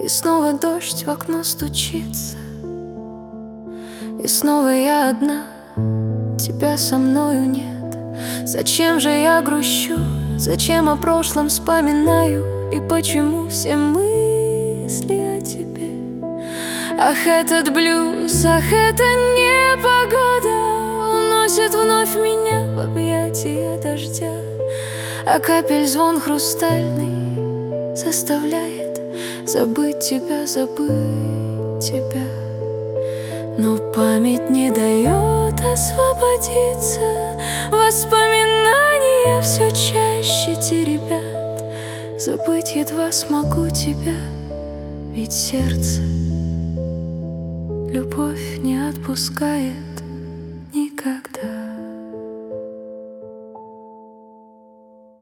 И снова дождь в окно стучится, и снова я одна, тебя со мною нет. Зачем же я грущу, зачем о прошлом вспоминаю, и почему все мысли о тебе? Ах, этот блюз, ах, эта непогода уносит вновь меня в объятия дождя, а капель звон хрустальный заставляет забыть тебя, забыть тебя. Но память не дает освободиться, воспоминания все чаще теребят. Забыть едва смогу тебя, ведь сердце любовь не отпускает никогда.